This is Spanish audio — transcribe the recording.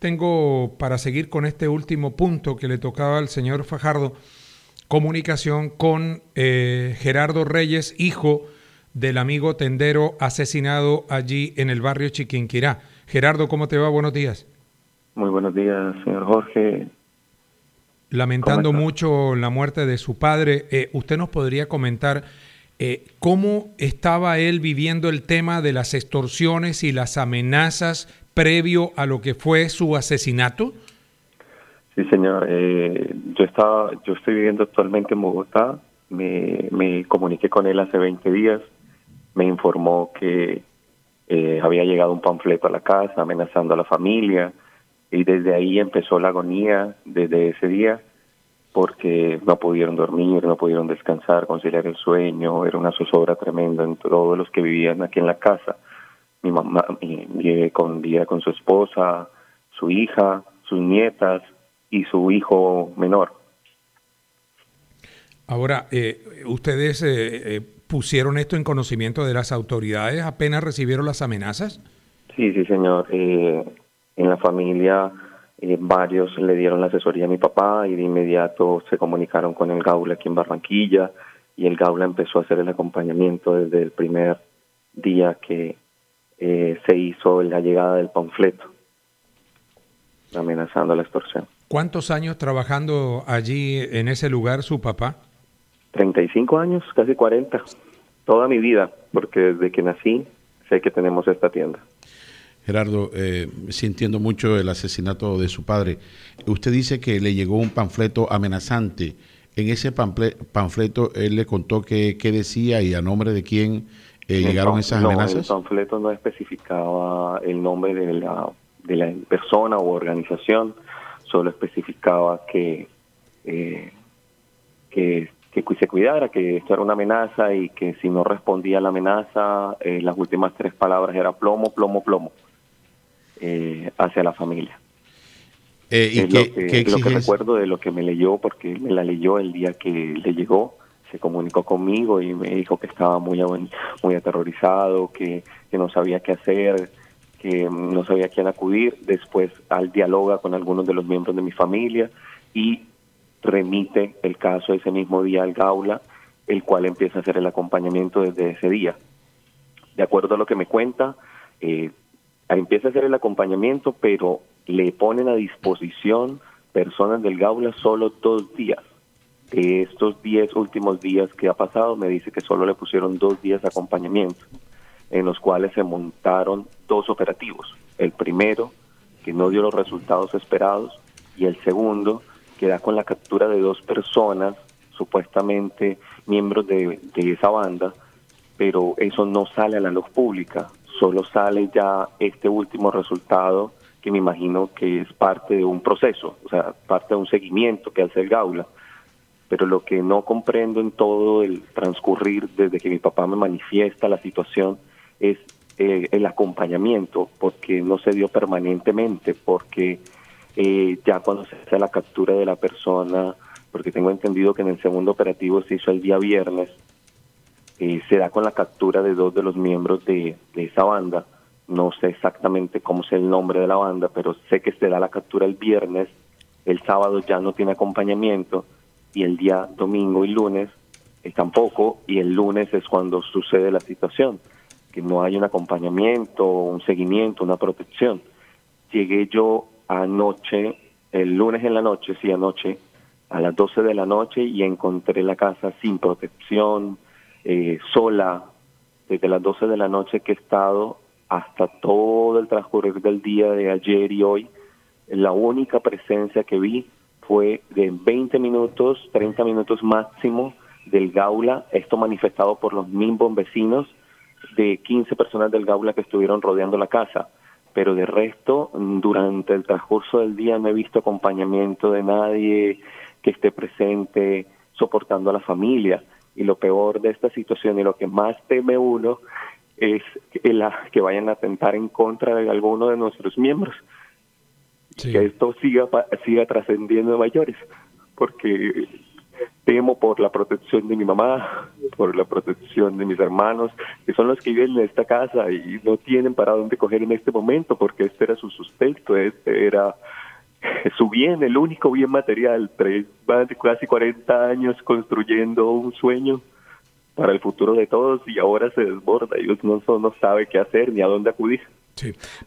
tengo, para seguir con este último punto que le tocaba al señor Fajardo, comunicación con Gerardo Reyes, hijo del amigo tendero asesinado allí en el barrio Chiquinquirá. Gerardo, ¿cómo te va? Buenos días. Muy buenos días, señor Jorge. ¿Cómo Lamentando está? mucho la muerte de su padre, ¿usted nos podría comentar cómo estaba él viviendo el tema de las extorsiones y las amenazas previo a lo que fue su asesinato? Sí, señor. Yo estoy viviendo actualmente en Bogotá. Me comuniqué con él hace 20 días. Me informó que había llegado un panfleto a la casa amenazando a la familia y desde ahí empezó la agonía desde ese día porque no pudieron dormir, no pudieron descansar, conciliar el sueño. Era una zozobra tremenda en todos los que vivían aquí en la casa. Mi mamá vivía con su esposa, su hija, sus nietas y su hijo menor. Ahora, ¿ustedes pusieron esto en conocimiento de las autoridades apenas recibieron las amenazas? Sí, sí, señor. En la familia varios le dieron la asesoría a mi papá y de inmediato se comunicaron con el Gaula aquí en Barranquilla y el Gaula empezó a hacer el acompañamiento desde el primer día que se hizo la llegada del panfleto amenazando la extorsión. ¿Cuántos años trabajando allí en ese lugar su papá? 35 años, casi 40, toda mi vida, porque desde que nací sé que tenemos esta tienda. Gerardo, sí entiendo mucho el asesinato de su padre. Usted dice que le llegó un panfleto amenazante. En ese panfleto él le contó qué decía y a nombre de quién llegaron esas amenazas. No, el panfleto no especificaba el nombre de la persona u organización, solo especificaba que se cuidara, que esto era una amenaza y que si no respondía a la amenaza, las últimas 3 palabras era plomo, plomo, plomo, hacia la familia. ¿Y Es lo que recuerdo de lo que me leyó, porque me la leyó el día que le llegó, se comunicó conmigo y me dijo que estaba muy aterrorizado, que no sabía qué hacer, que no sabía a quién acudir. Después al dialoga con algunos de los miembros de mi familia y remite el caso ese mismo día al Gaula, el cual empieza a hacer el acompañamiento desde ese día. De acuerdo a lo que me cuenta, empieza a hacer el acompañamiento, pero le ponen a disposición personas del Gaula solo 2 días. De estos 10 últimos días que ha pasado, me dice que solo le pusieron 2 días de acompañamiento, en los cuales se montaron 2 operativos. El primero, que no dio los resultados esperados, y el segundo, que da con la captura de 2 personas, supuestamente miembros de esa banda, pero eso no sale a la luz pública, solo sale ya este último resultado, que me imagino que es parte de un proceso, o sea, parte de un seguimiento que hace el Gaula. Pero lo que no comprendo en todo el transcurrir desde que mi papá me manifiesta la situación es el acompañamiento, porque no se dio permanentemente, porque ya cuando se hace la captura de la persona, porque tengo entendido que en el segundo operativo se hizo el día viernes, se da con la captura de 2 de los miembros de esa banda. No sé exactamente cómo es el nombre de la banda, pero sé que se da la captura el viernes, el sábado ya no tiene acompañamiento, y el día domingo y lunes tampoco, y el lunes es cuando sucede la situación, que no hay un acompañamiento, un seguimiento, una protección. Llegué yo anoche, el lunes en la noche, sí, anoche, a las 12 de la noche, y encontré la casa sin protección, sola, desde las 12 de la noche que he estado hasta todo el transcurrir del día de ayer y hoy. La única presencia que vi fue de 20 minutos, 30 minutos máximo del Gaula, esto manifestado por los mismos vecinos, de 15 personas del Gaula que estuvieron rodeando la casa. Pero de resto, durante el transcurso del día no he visto acompañamiento de nadie que esté presente soportando a la familia. Y lo peor de esta situación y lo que más teme uno es que vayan a atentar en contra de alguno de nuestros miembros. Sí. Que esto siga trascendiendo a mayores, porque temo por la protección de mi mamá, por la protección de mis hermanos, que son los que viven en esta casa y no tienen para dónde coger en este momento, porque este era su sustento, este era su bien, el único bien material. Más de casi 40 años construyendo un sueño para el futuro de todos y ahora se desborda. Ellos no sabe qué hacer ni a dónde acudir. Sí.